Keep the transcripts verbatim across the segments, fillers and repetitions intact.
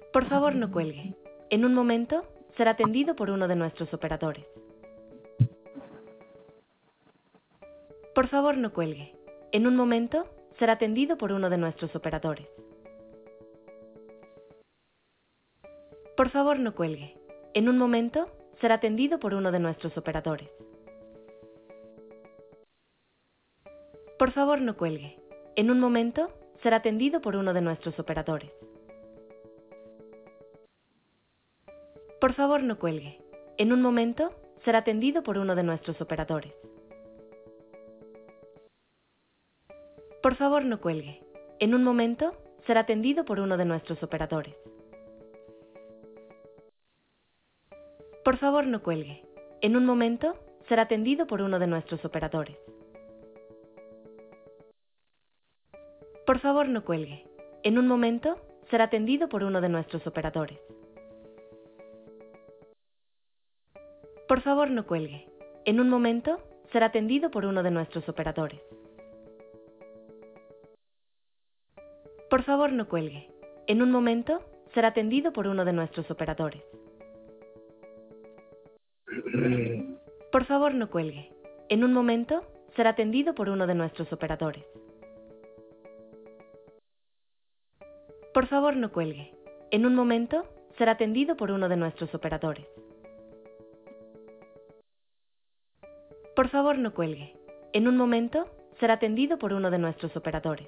Por favor, no cuelgue. En un momento, será atendido por uno de nuestros operadores. Por favor, no cuelgue. En un momento, será atendido por uno de nuestros operadores. Por favor, no cuelgue. En un momento, será atendido por uno de nuestros operadores. Por favor, no cuelgue. En un momento, será atendido por uno de nuestros operadores. Por favor, no cuelgue. En un momento, será atendido por uno de nuestros operadores. Por favor, no cuelgue. En un momento, será atendido por uno de nuestros operadores. Por favor, no cuelgue. En un momento, será atendido por uno de nuestros operadores. Por favor, no cuelgue. En un momento, será atendido por uno de nuestros operadores. Por favor, no cuelgue. En un momento, será atendido por uno de nuestros operadores. Por favor, no cuelgue. En un momento, será atendido por uno de nuestros operadores. Por favor, no cuelgue. En un momento, será atendido por uno de nuestros operadores. Por favor, no cuelgue. En un momento, será atendido por uno de nuestros operadores. Por favor, no cuelgue. En un momento, será atendido por uno de nuestros operadores.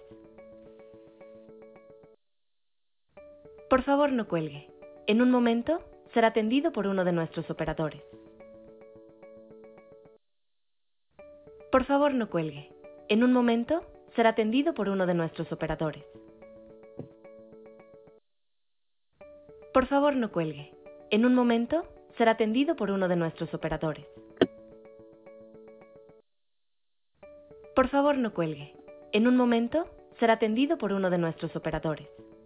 Por favor, no cuelgue. En un momento, será atendido por uno de nuestros operadores. Por favor, no cuelgue. En un momento, será atendido por uno de nuestros operadores. Por favor, no cuelgue. En un momento, será atendido por uno de nuestros operadores. Por favor, no cuelgue. En un momento, será atendido por uno de nuestros operadores.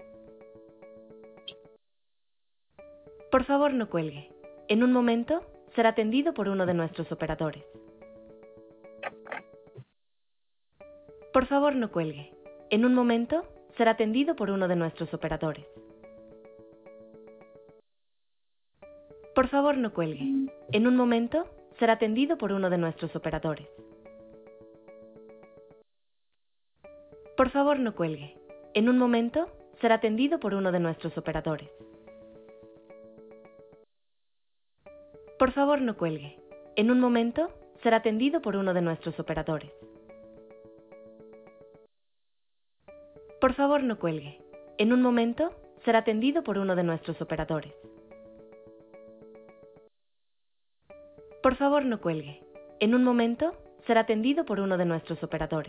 Por favor, no cuelgue. En un momento, será atendido por uno de nuestros operadores. Por favor, no cuelgue. En un momento, será atendido por uno de nuestros operadores. Por favor, no cuelgue. En un momento, será atendido por uno de nuestros operadores. Por favor, no cuelgue. En un momento, será atendido por uno de nuestros operadores. Por favor, no cuelgue. En un momento, será atendido por uno de nuestros operadores. Por favor, no cuelgue. En un momento, será atendido por uno de nuestros operadores. Por favor, no cuelgue. En un momento, será atendido por uno de nuestros operadores.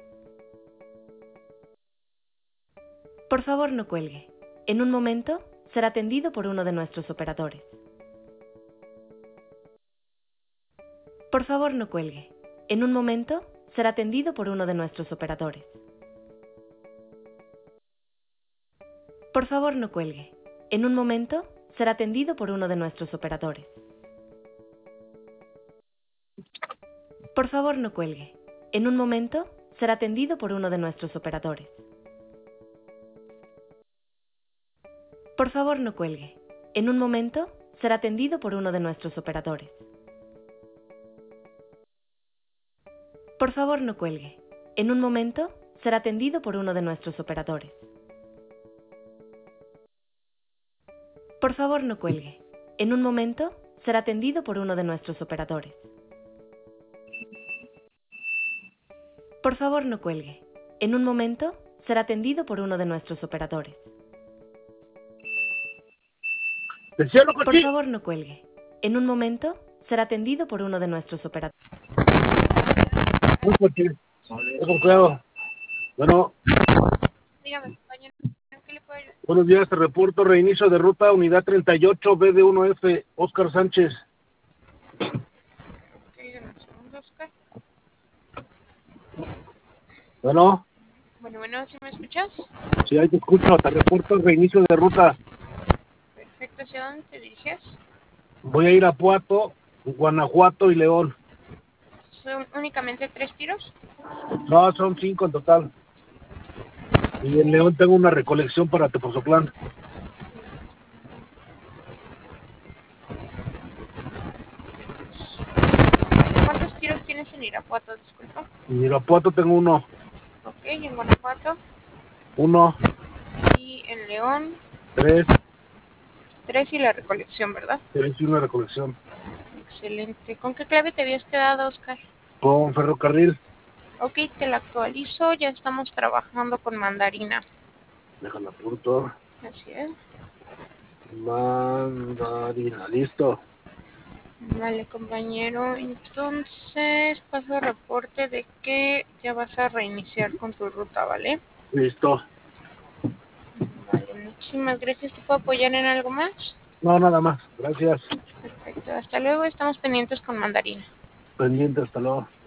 Por favor, no cuelgue. En un momento, será atendido por uno de nuestros operadores. Por favor, no cuelgue. En un momento, será atendido por uno de nuestros operadores. Por favor, no cuelgue. En un momento, será atendido por uno de nuestros operadores. Por favor, no cuelgue. En un momento, será atendido por uno de nuestros operadores. Por favor, no cuelgue. En un momento, será atendido por uno de nuestros operadores. Por favor, no cuelgue. En un momento, será atendido por uno de nuestros operadores. Por favor, no cuelgue. En un momento, será atendido por uno de nuestros operadores. Por favor, no cuelgue. En un momento, será atendido por uno de nuestros operadores. Por favor, no cuelgue. En un momento, será atendido por uno de nuestros operadores. Bueno. Dígame, compañero, ¿en qué le puedo ayudar? Buenos días, te reporto reinicio de ruta unidad treinta y ocho B D uno F, Oscar Sánchez. Ok, dame un segundo, Oscar. Bueno. Bueno, bueno, ¿sí me escuchas? Sí, ahí te escucho, te reporto reinicio de ruta. Perfecto, ¿hacia dónde te diriges? Voy a ir a Puato, Guanajuato y León. ¿Son únicamente tres tiros? No, son cinco en total. Y en León tengo una recolección para Tepoztlán. Irapuato, disculpa. En Irapuato tengo uno. Ok, en Guanajuato. Uno, Y en León, tres, tres y la recolección, ¿verdad? tres y una recolección. Excelente. ¿Con qué clave te habías quedado, Oscar? Con ferrocarril. Ok, te la actualizo. Ya estamos trabajando con mandarina. Déjala apunto. Así es. Mandarina, listo. Vale, compañero. Entonces, paso reporte de que ya vas a reiniciar con tu ruta, ¿vale? Listo. Vale, muchísimas gracias. ¿Te puedo apoyar en algo más? No, nada más. Gracias. Perfecto. Hasta luego. Estamos pendientes con mandarina. Pendiente, hasta luego.